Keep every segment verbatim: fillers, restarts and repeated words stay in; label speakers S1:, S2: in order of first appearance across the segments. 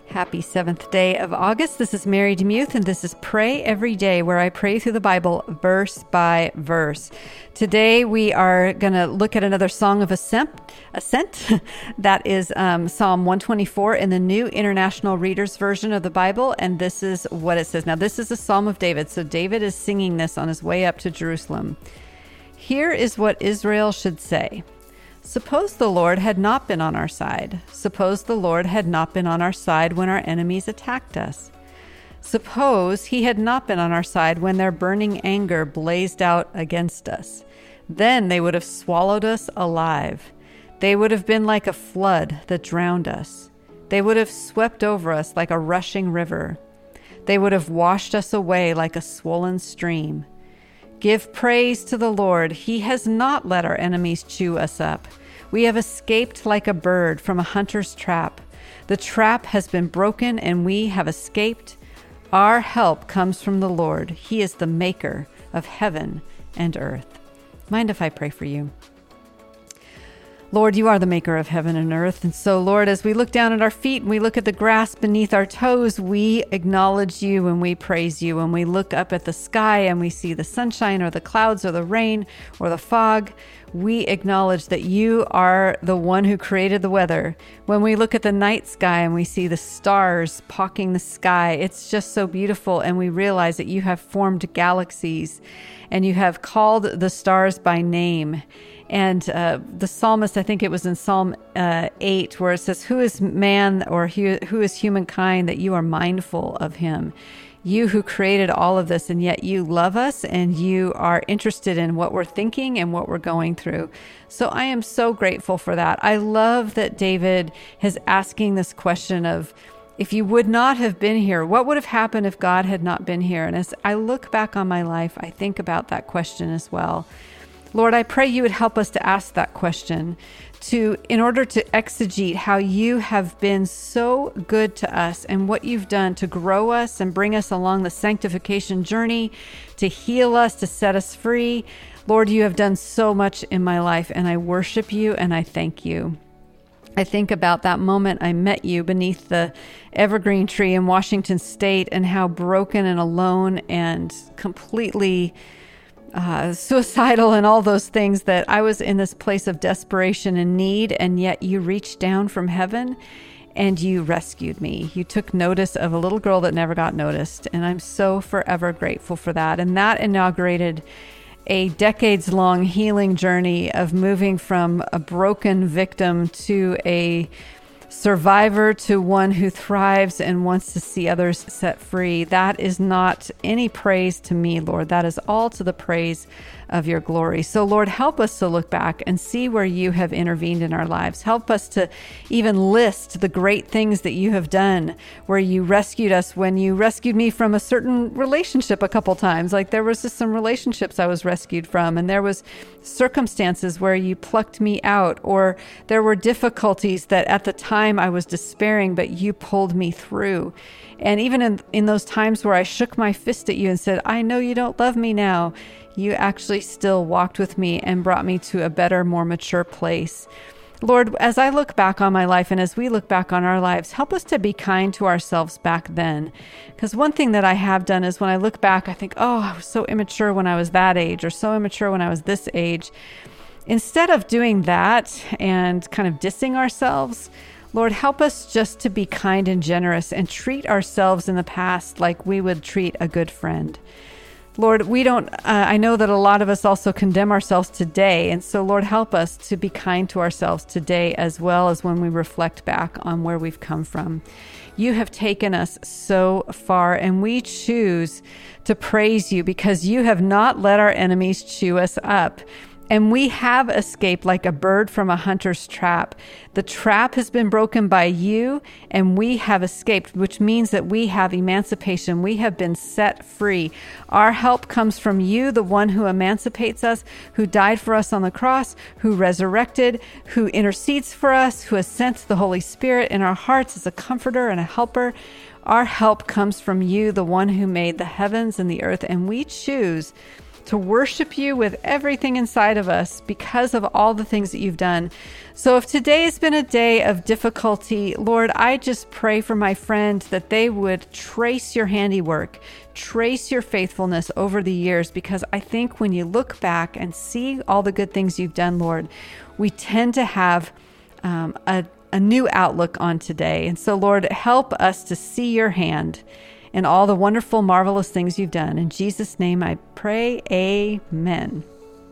S1: Happy seventh day of August. This is Mary DeMuth, and this is Pray Every Day, where I pray through the Bible verse by verse. Today we are going to look at another song of ascent. ascent. That is um, Psalm one twenty-four in the New International Reader's Version of the Bible, and this is what it says. Now, this is a Psalm of David, so David is singing this on his way up to Jerusalem. Here is what Israel should say. Suppose the Lord had not been on our side. Suppose the Lord had not been on our side when our enemies attacked us. Suppose he had not been on our side when their burning anger blazed out against us. Then they would have swallowed us alive. They would have been like a flood that drowned us. They would have swept over us like a rushing river. They would have washed us away like a swollen stream. Give praise to the Lord. He has not let our enemies chew us up. We have escaped like a bird from a hunter's trap. The trap has been broken and we have escaped. Our help comes from the Lord. He is the maker of heaven and earth. Mind if I pray for you? Lord, you are the maker of heaven and earth. And so, Lord, as we look down at our feet and we look at the grass beneath our toes, we acknowledge you and we praise you. When we look up at the sky and we see the sunshine or the clouds or the rain or the fog, we acknowledge that you are the one who created the weather. When we look at the night sky and we see the stars pocking the sky, it's just so beautiful. And we realize that you have formed galaxies and you have called the stars by name. And uh, the psalmist, I think it was in Psalm uh, eight, where it says, who is man or who, who is humankind that you are mindful of him? You who created all of this, and yet you love us and you are interested in what we're thinking and what we're going through. So I am so grateful for that. I love that David is asking this question of, if you would not have been here, what would have happened if God had not been here? And as I look back on my life, I think about that question as well. Lord, I pray you would help us to ask that question to, in order to exegete how you have been so good to us and what you've done to grow us and bring us along the sanctification journey, to heal us, to set us free. Lord, you have done so much in my life, and I worship you and I thank you. I think about that moment I met you beneath the evergreen tree in Washington State and how broken and alone and completely Uh, suicidal and all those things that I was in this place of desperation and need, and yet you reached down from heaven and you rescued me. You took notice of a little girl that never got noticed, and I'm so forever grateful for that. And that inaugurated a decades-long healing journey of moving from a broken victim to a survivor to one who thrives and wants to see others set free. That is not any praise to me, Lord. That is all to the praise of your glory. So, Lord, help us to look back and see where you have intervened in our lives. Help us to even list the great things that you have done, where you rescued us when you rescued me from a certain relationship a couple times. Like there was just some relationships I was rescued from, and there was circumstances where you plucked me out, or there were difficulties that at the time I was despairing, but you pulled me through. And even in, in those times where I shook my fist at you and said, I know you don't love me now, you actually still walked with me and brought me to a better, more mature place. Lord, as I look back on my life and as we look back on our lives, help us to be kind to ourselves back then. Because one thing that I have done is when I look back, I think, oh, I was so immature when I was that age, or so immature when I was this age. Instead of doing that and kind of dissing ourselves, Lord, help us just to be kind and generous and treat ourselves in the past like we would treat a good friend. Lord, we don't, uh, I know that a lot of us also condemn ourselves today. And so, Lord, help us to be kind to ourselves today, as well as when we reflect back on where we've come from. You have taken us so far, and we choose to praise you because you have not let our enemies chew us up. And we have escaped like a bird from a hunter's trap. The trap has been broken by you, and we have escaped, which means that we have emancipation. We have been set free. Our help comes from you, the one who emancipates us, who died for us on the cross, who resurrected, who intercedes for us, who has sent the Holy Spirit in our hearts as a comforter and a helper. Our help comes from you, the one who made the heavens and the earth, and we choose to worship you with everything inside of us because of all the things that you've done. So if today has been a day of difficulty, Lord, I just pray for my friend that they would trace your handiwork, trace your faithfulness over the years, because I think when you look back and see all the good things you've done, Lord, we tend to have um, a, a new outlook on today. And so, Lord, help us to see your hand in all the wonderful, marvelous things you've done. In Jesus' name I pray, amen.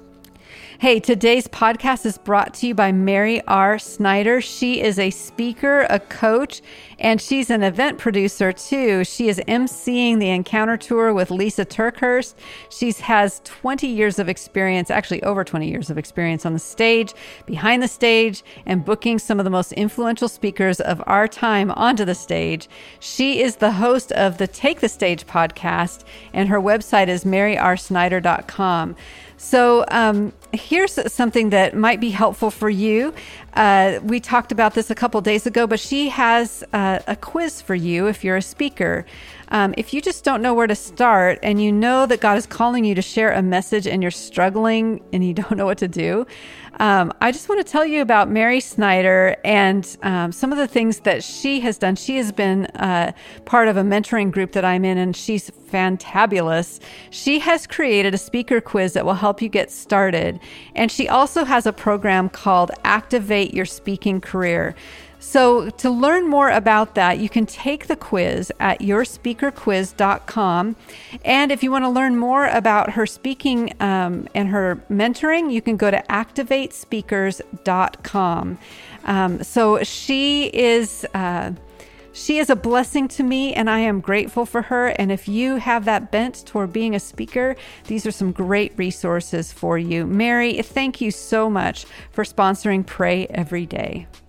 S1: Hey, today's podcast is brought to you by Mary R. Snyder. She is a speaker, a coach, and she's an event producer too. She is emceeing the Encounter Tour with Lisa Turkhurst. She has twenty years of experience, actually over twenty years of experience on the stage, behind the stage, and booking some of the most influential speakers of our time onto the stage. She is the host of the Take the Stage podcast, and her website is mary r snyder dot com. So um, here's something that might be helpful for you. Uh, we talked about this a couple days ago, but she has uh, a quiz for you if you're a speaker. Um, if you just don't know where to start and you know that God is calling you to share a message and you're struggling and you don't know what to do, um, I just want to tell you about Mary Snyder and um, some of the things that she has done. She has been uh, part of a mentoring group that I'm in, and she's fantabulous. She has created a speaker quiz that will help you get started. And she also has a program called Activate Your Speaking Career. So to learn more about that, you can take the quiz at your speaker quiz dot com. And if you want to learn more about her speaking um, and her mentoring, you can go to activate speakers dot com. Um, so she is... Uh, She is a blessing to me, and I am grateful for her. And if you have that bent toward being a speaker, these are some great resources for you. Mary, thank you so much for sponsoring Pray Every Day.